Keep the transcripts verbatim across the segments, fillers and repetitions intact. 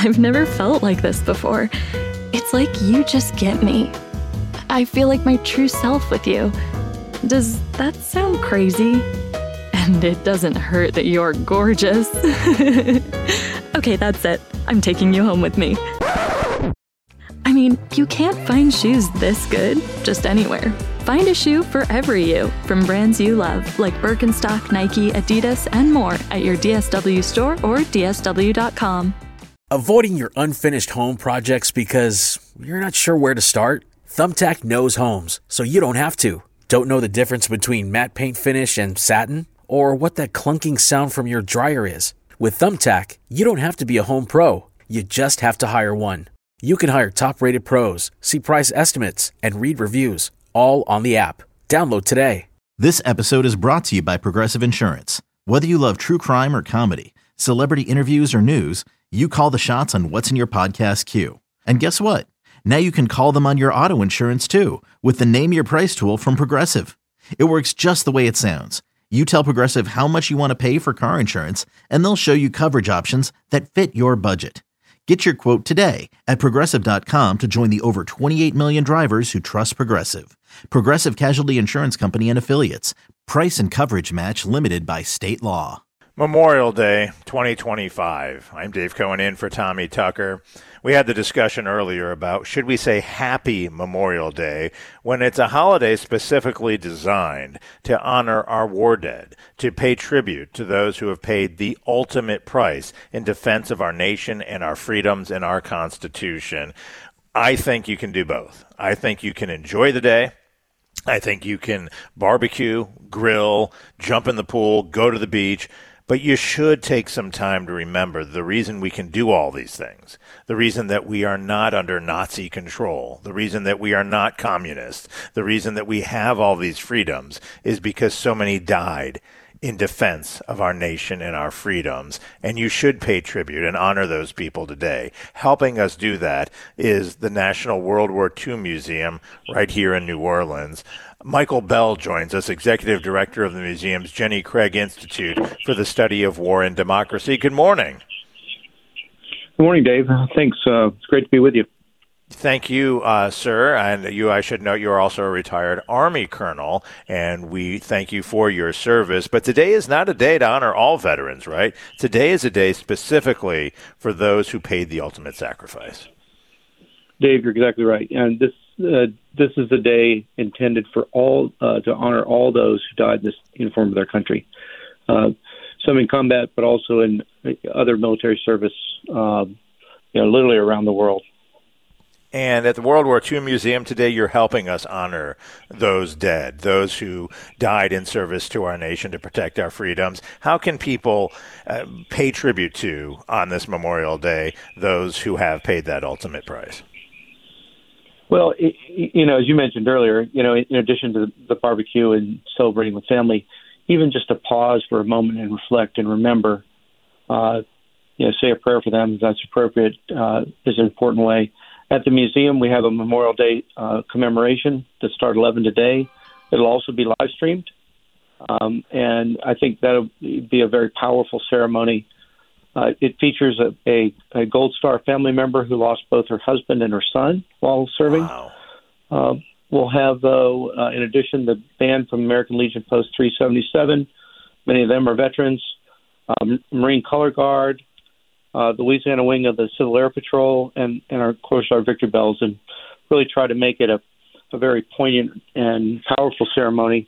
I've never felt like this before. It's like you just get me. I feel like my true self with you. Does that sound crazy? And it doesn't hurt that you're gorgeous. Okay, that's it. I'm taking you home with me. I mean, you can't find shoes this good just anywhere. Find a shoe for every you from brands you love, like Birkenstock, Nike, Adidas, and more at your D S W store or D S W dot com. Avoiding your unfinished home projects because you're not sure where to start? Thumbtack knows homes, so you don't have to. Don't know the difference between matte paint finish and satin? Or what that clunking sound from your dryer is? With Thumbtack, you don't have to be a home pro. You just have to hire one. You can hire top-rated pros, see price estimates, and read reviews, all on the app. Download today. This episode is brought to you by Progressive Insurance. Whether you love true crime or comedy, celebrity interviews or news, you call the shots on what's in your podcast queue. And guess what? Now you can call them on your auto insurance too with the Name Your Price tool from Progressive. It works just the way it sounds. You tell Progressive how much you want to pay for car insurance, and they'll show you coverage options that fit your budget. Get your quote today at Progressive dot com to join the over twenty-eight million drivers who trust Progressive. Progressive Casualty Insurance Company and Affiliates. Price and coverage match limited by state law. Memorial Day twenty twenty-five. I'm Dave Cohen in for Tommy Tucker. We had the discussion earlier about should we say Happy Memorial Day when it's a holiday specifically designed to honor our war dead, to pay tribute to those who have paid the ultimate price in defense of our nation and our freedoms and our Constitution. I think you can do both. I think you can enjoy the day. I think you can barbecue, grill, jump in the pool, go to the beach. But you should take some time to remember the reason we can do all these things, the reason that we are not under Nazi control, the reason that we are not communist, the reason that we have all these freedoms is because so many died in defense of our nation and our freedoms. And you should pay tribute and honor those people today. Helping us do that is the National World War Two Museum right here in New Orleans. Michael Bell joins us, Executive Director of the museum's Jenny Craig Institute for the Study of War and Democracy. Good morning. Good morning, Dave. Thanks. Uh, it's great to be with you. Thank you, uh, sir. And you, I should note, you're also a retired Army colonel, and we thank you for your service. But today is not a day to honor all veterans, right? Today is a day specifically for those who paid the ultimate sacrifice. Dave, you're exactly right. And this uh, this is a day intended for all uh, to honor all those who died in this uniform of their country. Uh, some in combat, but also in other military service, uh, you know, literally around the world. And at the World War Two Museum today, you're helping us honor those dead, those who died in service to our nation to protect our freedoms. How can people uh, pay tribute to, on this Memorial Day, those who have paid that ultimate price? Well, it, you know, as you mentioned earlier, you know, in addition to the barbecue and celebrating with family, even just to pause for a moment and reflect and remember, uh, you know, say a prayer for them if that's appropriate, uh, is an important way. At the museum, we have a Memorial Day uh, commemoration that starts eleven today. It'll also be live streamed, um, and I think that'll be a very powerful ceremony. Uh, it features a, a, a Gold Star family member who lost both her husband and her son while serving. Wow. Uh, we'll have, though, uh, in addition, the band from American Legion Post three seventy-seven. Many of them are veterans. Um, Marine Color Guard, uh, the Louisiana wing of the Civil Air Patrol, and, and our, of course, our Victory Bells, and really try to make it a, a very poignant and powerful ceremony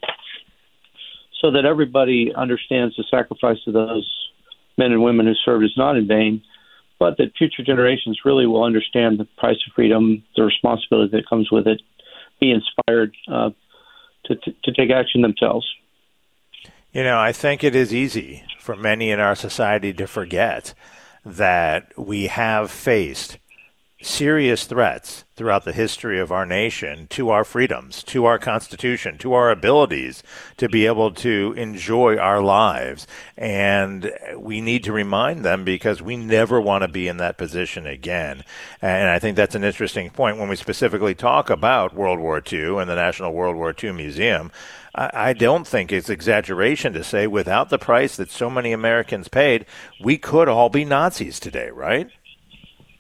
so that everybody understands the sacrifice of those men and women who served is not in vain, but that future generations really will understand the price of freedom, the responsibility that comes with it, be inspired uh, to, to, to take action themselves. You know, I think it is easy for many in our society to forget that we have faced serious threats throughout the history of our nation to our freedoms, to our Constitution, to our abilities to be able to enjoy our lives. And we need to remind them because we never want to be in that position again. And I think that's an interesting point when we specifically talk about World War Two and the National World War Two Museum. I don't think it's exaggeration to say without the price that so many Americans paid, we could all be Nazis today, right?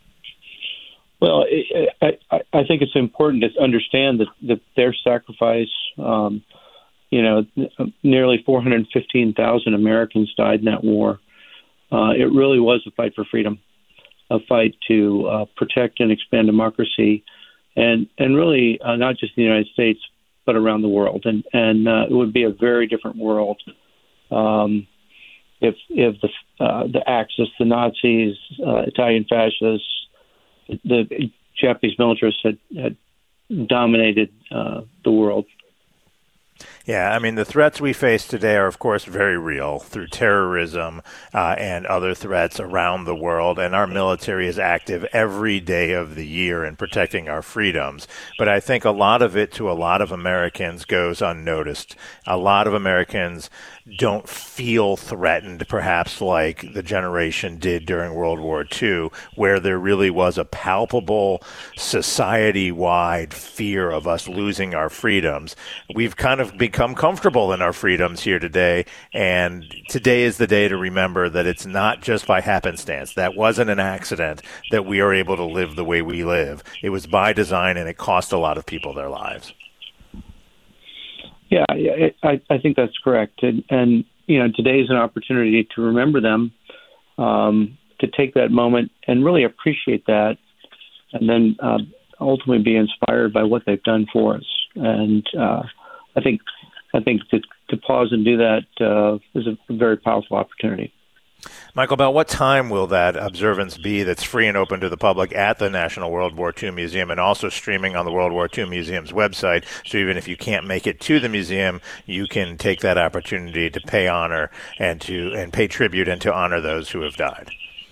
Well, I, I, I think it's important to understand that, that their sacrifice, um, you know, nearly four hundred fifteen thousand Americans died in that war. Uh, it really was a fight for freedom, a fight to uh, protect and expand democracy, and and really uh, not just in the United States, but around the world. And and uh, it would be a very different world um, if if the uh, the Axis, the Nazis, uh, Italian fascists, the Japanese militarists had, had dominated uh, the world. Yeah, I mean, the threats we face today are, of course, very real through terrorism uh, and other threats around the world, and our military is active every day of the year in protecting our freedoms. But I think a lot of it, to a lot of Americans, goes unnoticed. A lot of Americans don't feel threatened, perhaps like the generation did during World War Two, where there really was a palpable society-wide fear of us losing our freedoms. We've kind of become comfortable in our freedoms here today, and today is the day to remember that it's not just by happenstance. That wasn't an accident that we are able to live the way we live. It was by design, and it cost a lot of people their lives. Yeah, I, I think that's correct. And, and, you know, today is an opportunity to remember them, um, to take that moment and really appreciate that, and then uh, ultimately be inspired by what they've done for us. And uh, I think I think to, to pause and do that uh, is a very powerful opportunity. Michael Bell, what time will that observance be that's free and open to the public at the National World War Two Museum, and also streaming on the World War Two Museum's website? So even if you can't make it to the museum, you can take that opportunity to pay honor and to and pay tribute and to honor those who have died.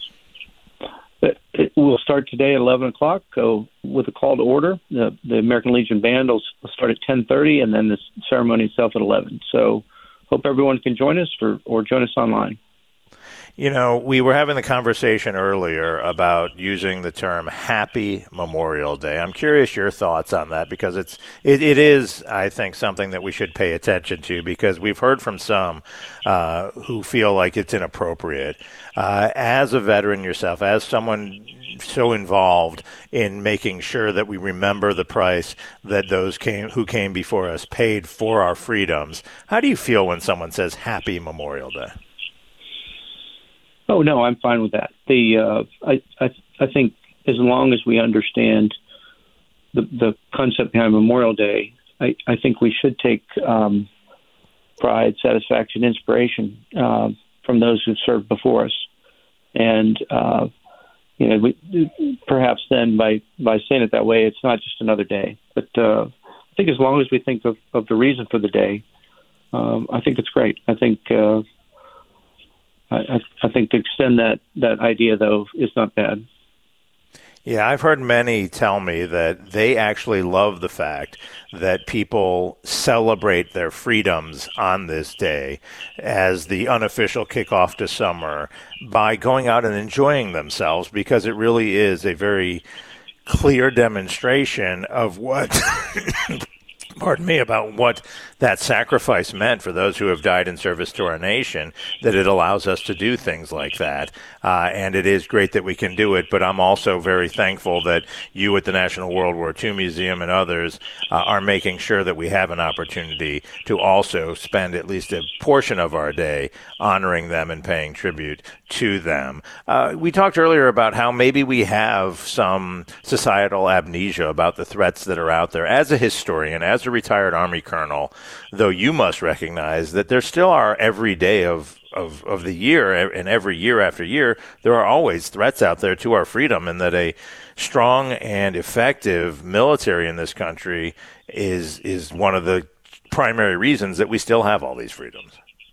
It will start today at eleven o'clock uh, with a call to order. The, the American Legion Band will start at ten thirty, and then the ceremony itself at eleven. So hope everyone can join us or, or join us online. You know, we were having the conversation earlier about using the term Happy Memorial Day. I'm curious your thoughts on that, because it's it, it is, I think, something that we should pay attention to, because we've heard from some uh, who feel like it's inappropriate. Uh, as a veteran yourself, as someone so involved in making sure that we remember the price that those came who came before us paid for our freedoms, how do you feel when someone says Happy Memorial Day? Oh, no, I'm fine with that. The uh, I, I I think as long as we understand the the concept behind Memorial Day, I, I think we should take um, pride, satisfaction, inspiration uh, from those who've served before us, and uh, you know, we, perhaps then by by saying it that way, it's not just another day. But uh, I think as long as we think of, of the reason for the day, um, I think it's great. I think. Uh, I, I think to extend that, that idea, though, is not bad. Yeah, I've heard many tell me that they actually love the fact that people celebrate their freedoms on this day as the unofficial kickoff to summer by going out and enjoying themselves, because it really is a very clear demonstration of what... pardon me, about what that sacrifice meant for those who have died in service to our nation, that it allows us to do things like that. Uh, and it is great that we can do it, but I'm also very thankful that you at the National World War Two Museum and others uh, are making sure that we have an opportunity to also spend at least a portion of our day honoring them and paying tribute to them. Uh, we talked earlier about how maybe we have some societal amnesia about the threats that are out there. As a historian, as a retired Army colonel, though, you must recognize that there still are every day of, of, of the year, and every year after year, there are always threats out there to our freedom, and that a strong and effective military in this country is is one of the primary reasons that we still have all these freedoms.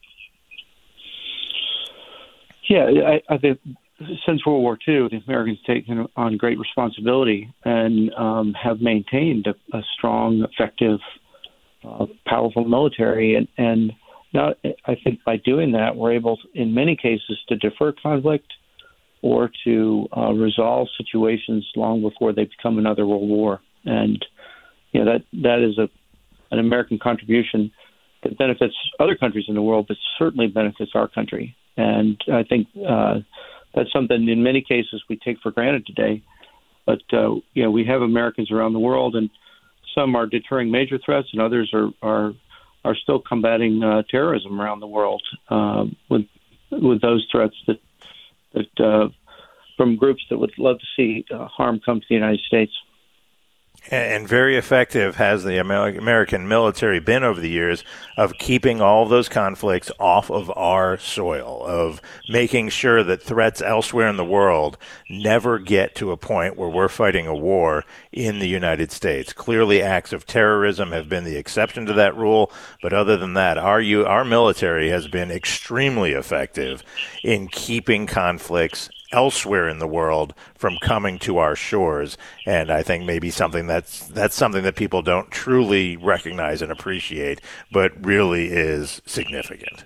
Yeah, I, I think since World War Two, the Americans have taken on great responsibility and um, have maintained a, a strong, effective, uh, powerful military. And, and now I think by doing that, we're able, to, in many cases, to defer conflict or to uh, resolve situations long before they become another world war. And you know, that that is a an American contribution that benefits other countries in the world, but certainly benefits our country. And I think uh, that's something in many cases we take for granted today. but uh, you know, we have Americans around the world, and some are deterring major threats, and others are are, are still combating uh, terrorism around the world uh, with with those threats that that uh, from groups that would love to see uh, harm come to the United States. And very effective has the American military been over the years of keeping all of those conflicts off of our soil, of making sure that threats elsewhere in the world never get to a point where we're fighting a war in the United States. Clearly, acts of terrorism have been the exception to that rule, but other than that, our, our military has been extremely effective in keeping conflicts elsewhere in the world from coming to our shores. And I think maybe something that's that's something that people don't truly recognize and appreciate, but really is significant.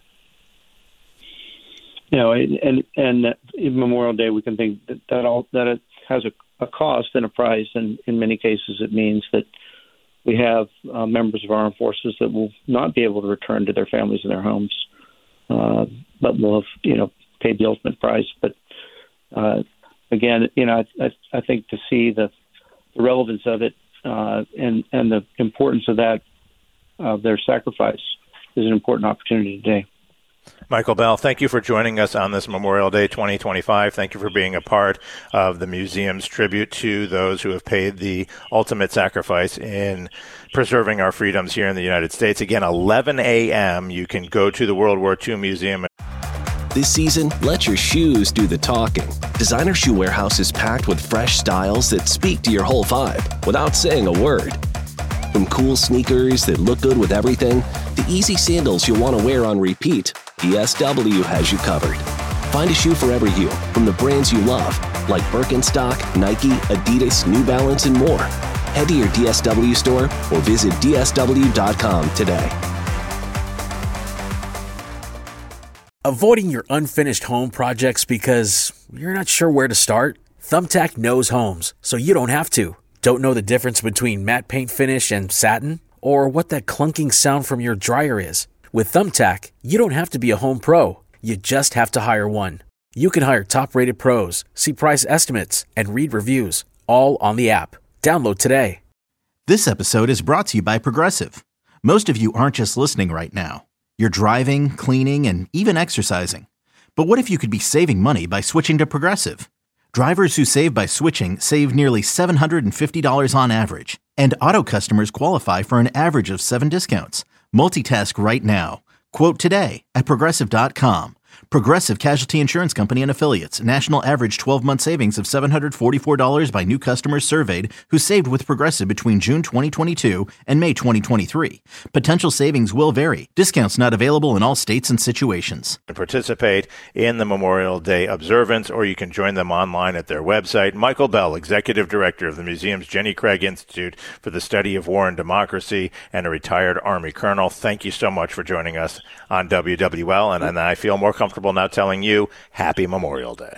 You know, and and in Memorial Day, we can think that that, all, that it has a, a cost and a price, and in many cases, it means that we have uh, members of our armed forces that will not be able to return to their families and their homes, uh, but will have, you know, paid the ultimate price. But Uh, again, you know, I, I, I think to see the, the relevance of it uh, and and the importance of that of their sacrifice is an important opportunity today. Michael Bell, thank you for joining us on this Memorial Day twenty twenty-five. Thank you for being a part of the museum's tribute to those who have paid the ultimate sacrifice in preserving our freedoms here in the United States. Again, eleven a.m. You can go to the World War Two Museum. This season, let your shoes do the talking. Designer Shoe Warehouse is packed with fresh styles that speak to your whole vibe without saying a word. From cool sneakers that look good with everything, to easy sandals you'll want to wear on repeat, D S W has you covered. Find a shoe for every you from the brands you love, like Birkenstock, Nike, Adidas, New Balance, and more. Head to your D S W store or visit D S W dot com today. Avoiding your unfinished home projects because you're not sure where to start? Thumbtack knows homes, so you don't have to. Don't know the difference between matte paint finish and satin? Or what that clunking sound from your dryer is? With Thumbtack, you don't have to be a home pro. You just have to hire one. You can hire top-rated pros, see price estimates, and read reviews, all on the app. Download today. This episode is brought to you by Progressive. Most of you aren't just listening right now. You're driving, cleaning, and even exercising. But what if you could be saving money by switching to Progressive? Drivers who save by switching save nearly seven hundred fifty dollars on average. And auto customers qualify for an average of seven discounts. Multitask right now. Quote today at Progressive dot com. Progressive Casualty Insurance Company and Affiliates. National average twelve-month savings of seven hundred forty-four dollars by new customers surveyed who saved with Progressive between June twenty twenty-two and May twenty twenty-three. Potential savings will vary. Discounts not available in all states and situations. Participate in the Memorial Day observance, or you can join them online at their website. Michael Bell, Executive Director of the museum's Jenny Craig Institute for the Study of War and Democracy, and a retired Army Colonel. Thank you so much for joining us on W W L, and, and I feel more comfortable now telling you Happy Memorial Day.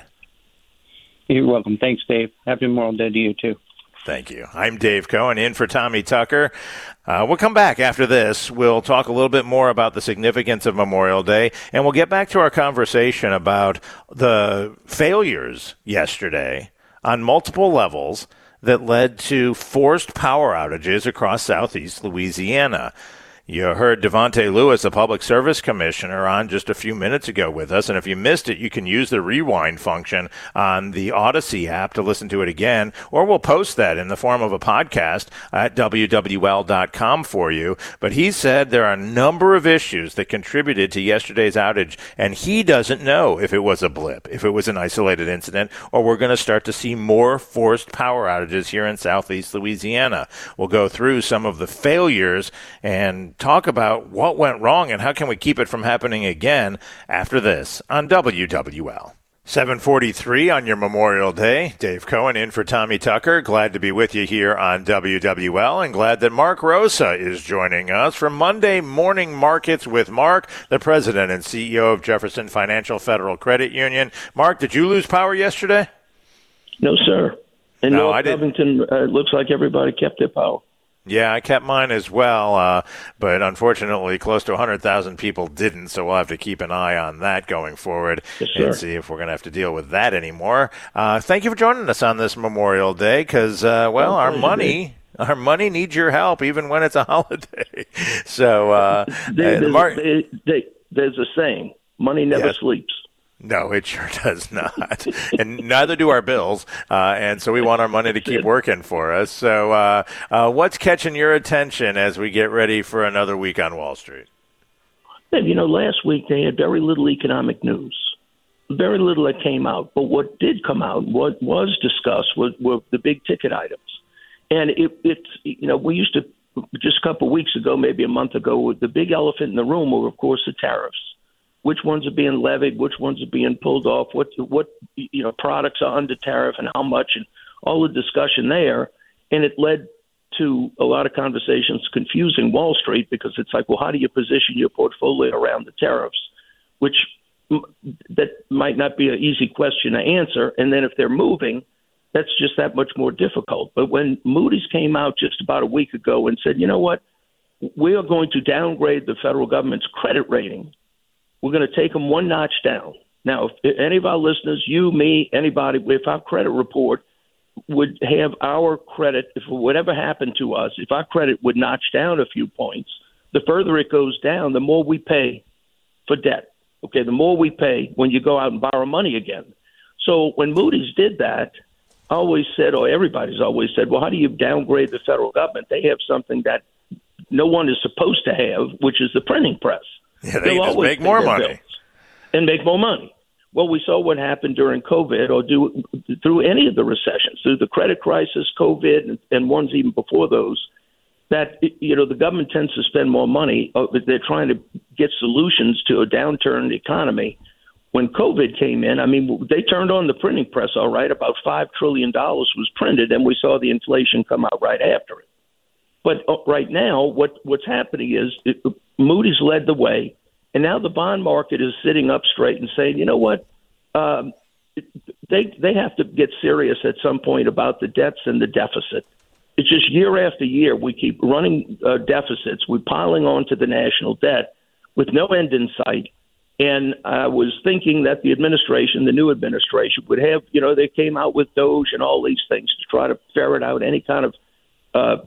You're welcome. Thanks, Dave. Happy Memorial Day to you, too. Thank you. I'm Dave Cohen, in for Tommy Tucker. Uh, we'll come back after this. We'll talk a little bit more about the significance of Memorial Day, and we'll get back to our conversation about the failures yesterday on multiple levels that led to forced power outages across southeast Louisiana. You heard Devontae Lewis, the Public Service Commissioner, on just a few minutes ago with us. And if you missed it, you can use the rewind function on the Odyssey app to listen to it again, or we'll post that in the form of a podcast at W W L dot com for you. But he said there are a number of issues that contributed to yesterday's outage, and he doesn't know if it was a blip, if it was an isolated incident, or we're going to start to see more forced power outages here in southeast Louisiana. We'll go through some of the failures and talk about what went wrong and how can we keep it from happening again after this on W W L. seven forty-three on your Memorial Day. Dave Cohen in for Tommy Tucker. Glad to be with you here on W W L, and glad that Mark Rosa is joining us from Monday Morning Markets with Mark, the president and C E O of Jefferson Financial Federal Credit Union. Mark, did you lose power yesterday? No, sir. In no, North I didn't. Covington, uh, it looks like everybody kept their power. Yeah, I kept mine as well, uh, but unfortunately close to one hundred thousand people didn't, so we'll have to keep an eye on that going forward yes, and see if we're going to have to deal with that anymore. Uh, thank you for joining us on this Memorial Day because, uh, well, our money... Our money needs your help, even when it's a holiday. So, uh, there, there's, Mark, there, there, there's a saying: money never yes. sleeps. No, it sure does not, and neither do our bills. Uh, and so we want our money to keep working for us. So, uh, uh, what's catching your attention as we get ready for another week on Wall Street? You know, last week they had very little economic news. Very little that came out. But what did come out, what was discussed, was, were the big ticket items. And it, it's, you know, we used to, just a couple of weeks ago, maybe a month ago, the big elephant in the room were, of course, the tariffs. Which ones are being levied? Which ones are being pulled off? What, what you know, products are under tariff and how much? And all the discussion there. And it led to a lot of conversations confusing Wall Street because it's like, well, how do you position your portfolio around the tariffs? Which that might not be an easy question to answer. And then if they're moving, that's just that much more difficult. But when Moody's came out just about a week ago and said, you know what, we are going to downgrade the federal government's credit rating. We're going to take them one notch down. Now, if any of our listeners, you, me, anybody, if our credit report would have our credit, if whatever happened to us, if our credit would notch down a few points, the further it goes down, the more we pay for debt. Okay, the more we pay when you go out and borrow money again. So when Moody's did that, I always said, or everybody's always said, well, how do you downgrade the federal government? They have something that no one is supposed to have, which is the printing press. Yeah, they just make more money. And make more money. Well, we saw what happened during COVID or do, through any of the recessions, through the credit crisis, COVID, and, and ones even before those, that, you know, the government tends to spend more money. They're trying to get solutions to a downturn economy. When COVID came in, I mean, they turned on the printing press, all right. About five trillion dollars was printed, and we saw the inflation come out right after it. But right now, what, what's happening is it, Moody's led the way, and now the bond market is sitting up straight and saying, you know what, um, they they have to get serious at some point about the debts and the deficit. It's just year after year we keep running uh, deficits. We're piling on to the national debt with no end in sight. And I was thinking that the administration, the new administration, would have, you know, they came out with Doge and all these things to try to ferret out any kind of uh,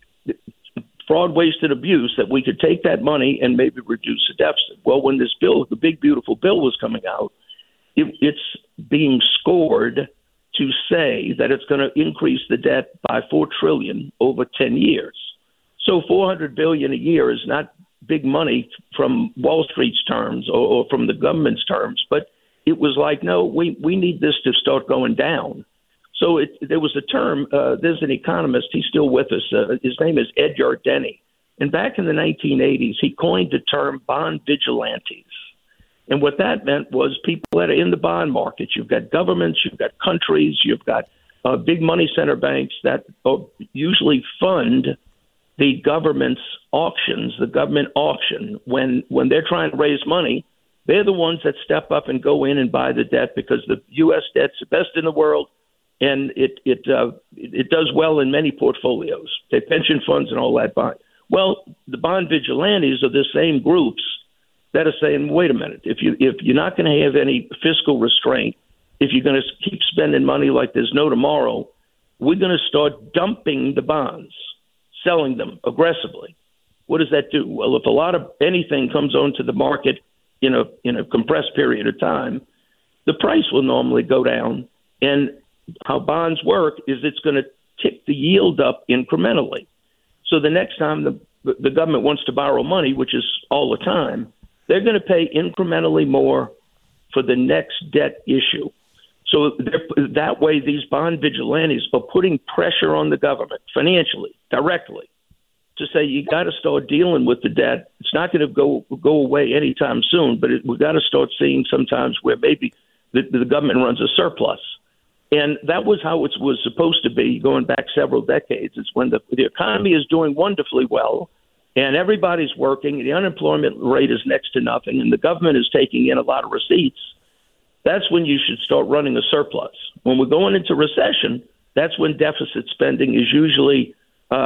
fraud, waste, and abuse, that we could take that money and maybe reduce the deficit. Well, when this bill, the big, beautiful bill was coming out, it, it's being scored to say that it's going to increase the debt by four trillion dollars over ten years. So four hundred billion dollars a year is not big money from Wall Street's terms or, or from the government's terms, but it was like, no, we, we need this to start going down. So it, there was a term, uh, there's an economist, he's still with us, uh, his name is Ed Yardeni, and back in the nineteen eighties, he coined the term bond vigilantes. And what that meant was people that are in the bond market. You've got governments, you've got countries, you've got uh, big money center banks that uh, usually fund the government's auctions, the government auction. When when they're trying to raise money, they're the ones that step up and go in and buy the debt because the U S debt's the best in the world, and it it uh, it does well in many portfolios. The pension funds and all that buy. Well, the bond vigilantes are the same groups that are saying, wait a minute, if you if you're not going to have any fiscal restraint, if you're going to keep spending money like there's no tomorrow, we're going to start dumping the bonds, selling them aggressively. What does that do? Well, if a lot of anything comes onto the market in a in a compressed period of time, the price will normally go down. And how bonds work is it's going to tick the yield up incrementally. So the next time the the government wants to borrow money, which is all the time, they're going to pay incrementally more for the next debt issue. So that way, these bond vigilantes are putting pressure on the government financially, directly, to say you got to start dealing with the debt. It's not going to go go away anytime soon, but it, we've got to start seeing sometimes where maybe the, the government runs a surplus. And that was how it was supposed to be going back several decades. It's when the, the economy is doing wonderfully well and everybody's working, the unemployment rate is next to nothing, and the government is taking in a lot of receipts. That's when you should start running a surplus. When we're going into recession, that's when deficit spending is usually uh,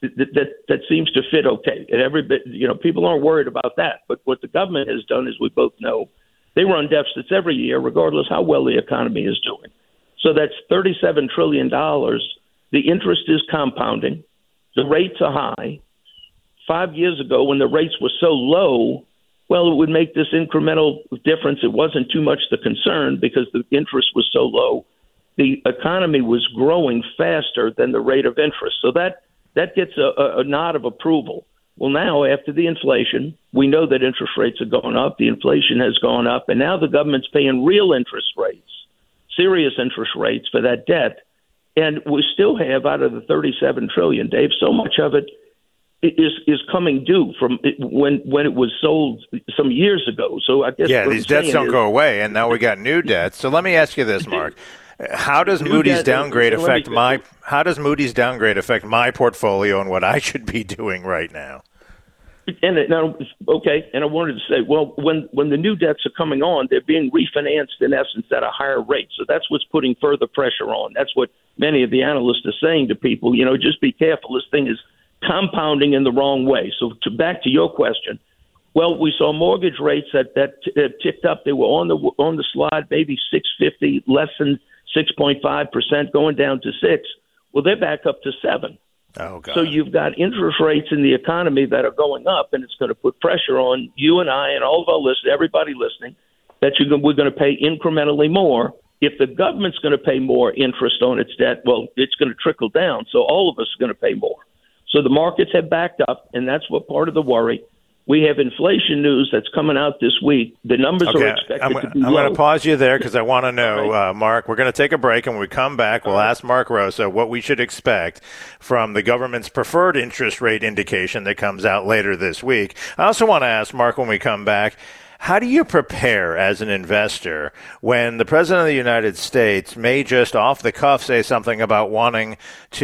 that, that that seems to fit okay. And every bit, you know, people aren't worried about that. But what the government has done, as we both know, they run deficits every year, regardless how well the economy is doing. So that's thirty-seven trillion dollars. The interest is compounding. The rates are high. Five years ago, when the rates were so low, well, it would make this incremental difference. It wasn't too much the concern because the interest was so low. The economy was growing faster than the rate of interest. So that, that gets a, a nod of approval. Well, now, after the inflation, we know that interest rates are going up. The inflation has gone up. And now the government's paying real interest rates, serious interest rates for that debt. And we still have, out of the thirty-seven trillion dollars, Dave, so much of it is is coming due from it when when it was sold some years ago. So I guess yeah, these debts don't is, go away, and now we got new debts. So let me ask you this, Mark: How does new Moody's downgrade is, affect me, my? How does Moody's downgrade affect my portfolio and what I should be doing right now? And it, now, okay, and I wanted to say, well, when when the new debts are coming on, they're being refinanced in essence at a higher rate. So that's what's putting further pressure on. That's what many of the analysts are saying to people. You know, just be careful. This thing is compounding in the wrong way. So to back to your question, well, we saw mortgage rates that that, that ticked up. They were on the on the slide, maybe six fifty, less than six point five percent, going down to six. Well, they're back up to seven. Oh, God. So you've got interest rates in the economy that are going up, and it's going to put pressure on you and I and all of our listeners, everybody listening, that you're, we're going to pay incrementally more. If the government's going to pay more interest on its debt, well, it's going to trickle down. So all of us are going to pay more. So the markets have backed up, and that's what part of the worry. We have inflation news that's coming out this week. The numbers okay. are expected I'm, to be I'm low. going to pause you there because I want to know, right. uh, Mark, we're going to take a break, and when we come back, we'll ask Mark Rosa what we should expect from the government's preferred interest rate indication that comes out later this week. I also want to ask Mark when we come back, how do you prepare as an investor when the President of the United States may just off the cuff say something about wanting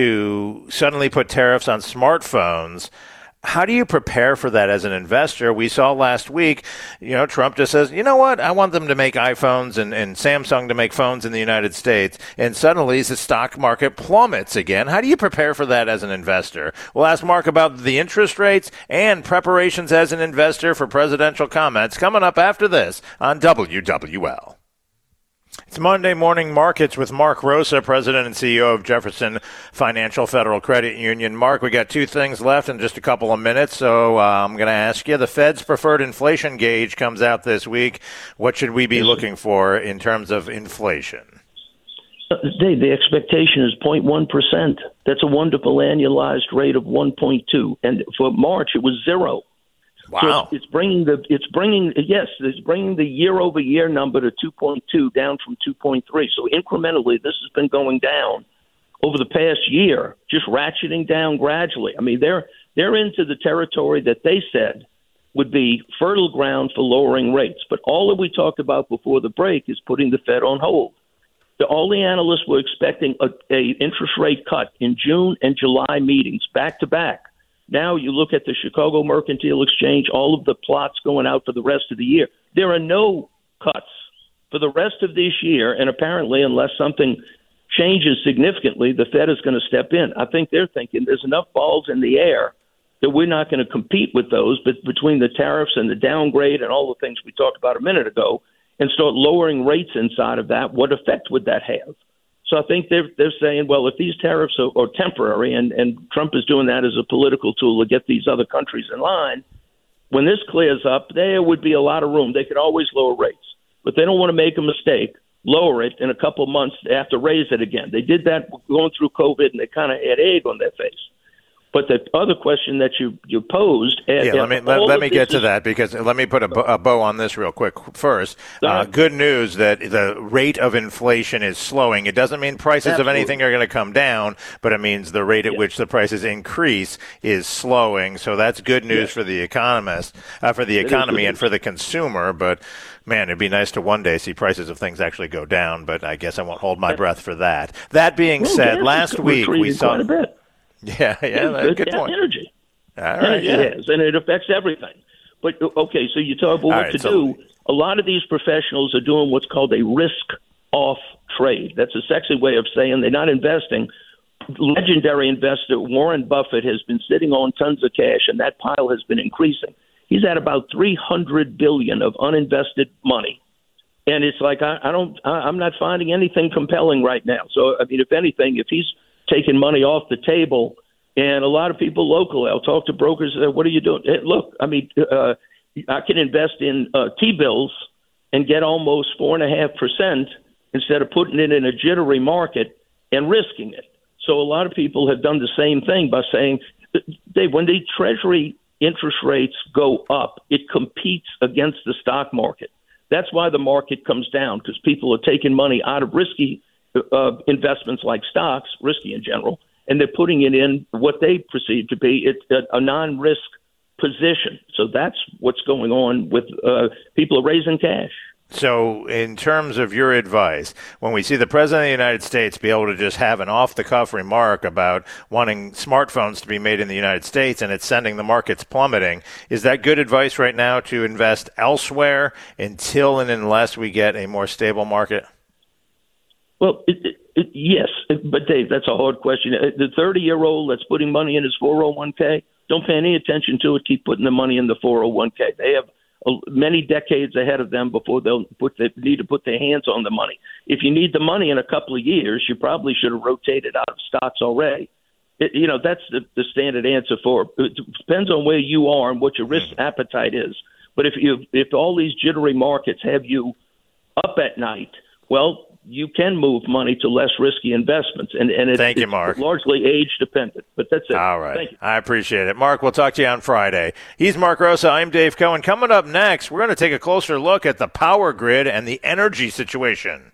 to suddenly put tariffs on smartphones? How do you prepare for that as an investor? We saw last week, you know, Trump just says, you know what, I want them to make iPhones and, and Samsung to make phones in the United States. And suddenly the stock market plummets again. How do you prepare for that as an investor? We'll ask Mark about the interest rates and preparations as an investor for presidential comments coming up after this on W W L. It's Monday Morning Markets with Mark Rosa, President and C E O of Jefferson Financial Federal Credit Union. Mark, we got two things left in just a couple of minutes, so uh, I'm going to ask you. The Fed's preferred inflation gauge comes out this week. What should we be looking for in terms of inflation? Dave, the expectation is zero point one percent. That's a wonderful annualized rate of one point two. And for March, it was zero. Wow. So it's bringing the it's bringing yes, it's bringing the year over year number to two point two down from two point three. So incrementally, this has been going down over the past year, just ratcheting down gradually. I mean, they're they're into the territory that they said would be fertile ground for lowering rates. But all that we talked about before the break is putting the Fed on hold. The, all the analysts were expecting a, a interest rate cut in June and July meetings back to back. Now you look at the Chicago Mercantile Exchange, all of the plots going out for the rest of the year. There are no cuts for the rest of this year, and apparently unless something changes significantly, the Fed is going to step in. I think they're thinking there's enough balls in the air that we're not going to compete with those, but between the tariffs and the downgrade and all the things we talked about a minute ago, and start lowering rates inside of that, what effect would that have? So I think they're they're saying, well, if these tariffs are, are temporary, and, and Trump is doing that as a political tool to get these other countries in line, when this clears up, there would be a lot of room. They could always lower rates, but they don't want to make a mistake, lower it in a couple of months, they have to raise it again. They did that going through COVID, and they kind of had egg on their face. But the other question that you, you posed... Yeah, let me let, let me get to that, because let me put a, bo- a bow on this real quick. First, uh, good news that the rate of inflation is slowing. It doesn't mean prices Absolutely. of anything are going to come down, but it means the rate at yeah. which the prices increase is slowing. So that's good news yes. for the economist, uh, for the economy and for the consumer. But, man, it'd be nice to one day see prices of things actually go down, but I guess I won't hold my breath for that. That being well, said, last week we saw... Quite a bit. Yeah, yeah, that's a good point. Energy. All right, energy yeah. is, and it affects everything. But, okay, so you talk about what right, to so, do. A lot of these professionals are doing what's called a risk-off trade. That's a sexy way of saying they're not investing, legendary investor Warren Buffett has been sitting on tons of cash, and that pile has been increasing. He's at about three hundred billion dollars of uninvested money. And it's like, I, I don't, I, I'm not finding anything compelling right now. So, I mean, if anything, if he's taking money off the table, and a lot of people locally, I'll talk to brokers, uh, what are you doing? Hey, look, I mean, uh, I can invest in uh, T-bills and get almost four and a half percent instead of putting it in a jittery market and risking it. So a lot of people have done the same thing by saying, Dave, when the Treasury interest rates go up, it competes against the stock market. That's why the market comes down, because people are taking money out of risky uh, investments like stocks, risky in general, and they're putting it in what they perceive to be it, a, a non-risk position. So that's what's going on with uh, people are raising cash. So in terms of your advice, when we see the President of the United States be able to just have an off-the-cuff remark about wanting smartphones to be made in the United States and it's sending the markets plummeting, is that good advice right now to invest elsewhere until and unless we get a more stable market? Well, it, it, it, yes, but Dave, that's a hard question. The thirty-year-old that's putting money in his four oh one k, don't pay any attention to it. Keep putting the money in the four oh one k. They have many decades ahead of them before they'll put the, need to put their hands on the money. If you need the money in a couple of years, you probably should have rotated out of stocks already. It, you know, that's the, the standard answer for it. It depends on where you are and what your risk appetite is. But if you if all these jittery markets have you up at night, well, you can move money to less risky investments. And, and it, Thank you, it's Mark. largely age-dependent, but that's it. All right. Thank you. I appreciate it. Mark, we'll talk to you on Friday. He's Mark Rosa. I'm Dave Cohen. Coming up next, we're going to take a closer look at the power grid and the energy situation.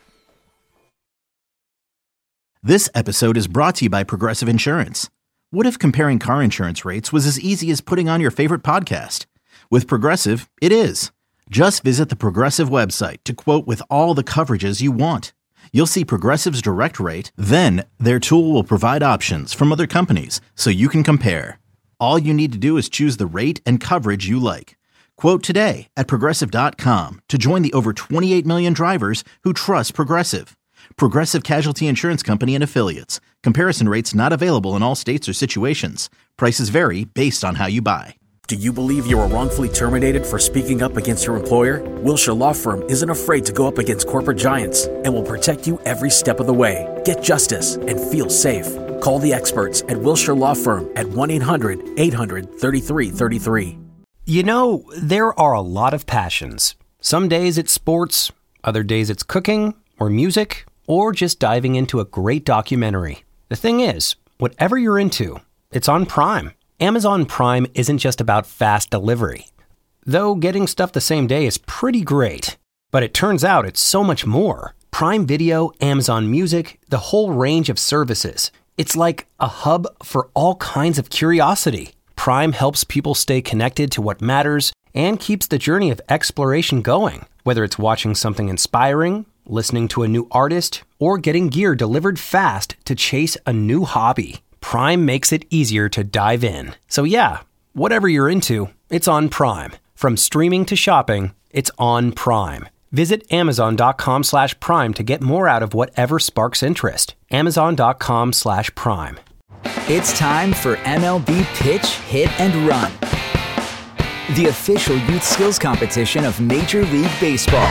This episode is brought to you by Progressive Insurance. What if comparing car insurance rates was as easy as putting on your favorite podcast? With Progressive, it is. Just visit the Progressive website to quote with all the coverages you want. You'll see Progressive's direct rate, then their tool will provide options from other companies so you can compare. All you need to do is choose the rate and coverage you like. Quote today at Progressive dot com to join the over twenty-eight million drivers who trust Progressive. Progressive Casualty Insurance Company and Affiliates. Comparison rates not available in all states or situations. Prices vary based on how you buy. Do you believe you were wrongfully terminated for speaking up against your employer? Wilshire Law Firm isn't afraid to go up against corporate giants and will protect you every step of the way. Get justice and feel safe. Call the experts at Wilshire Law Firm at one eight hundred eight hundred thirty-three thirty-three. You know, there are a lot of passions. Some days it's sports, other days it's cooking or music or just diving into a great documentary. The thing is, whatever you're into, it's on Prime. Amazon Prime isn't just about fast delivery. Though getting stuff the same day is pretty great. But it turns out it's so much more. Prime Video, Amazon Music, the whole range of services. It's like a hub for all kinds of curiosity. Prime helps people stay connected to what matters and keeps the journey of exploration going. Whether it's watching something inspiring, listening to a new artist, or getting gear delivered fast to chase a new hobby. Prime makes it easier to dive in. So yeah, whatever you're into, it's on Prime. From streaming to shopping, it's on Prime. Visit amazon.com slash prime to get more out of whatever sparks interest. Amazon.com slash prime. It's time for M L B Pitch, Hit, and Run, the official youth skills competition of Major League Baseball.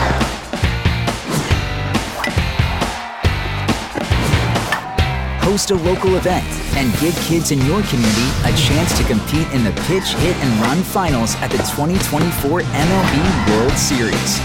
Host a local event and give kids in your community a chance to compete in the Pitch, Hit, and Run finals at the twenty twenty-four M L B World Series.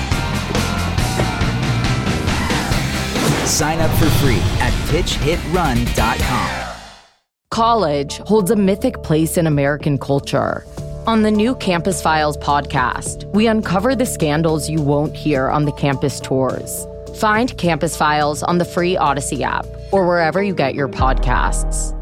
Sign up for free at pitch hit run dot com. College holds a mythic place in American culture. On the new Campus Files podcast, we uncover the scandals you won't hear on the campus tours. Find Campus Files on the free Odyssey app or wherever you get your podcasts.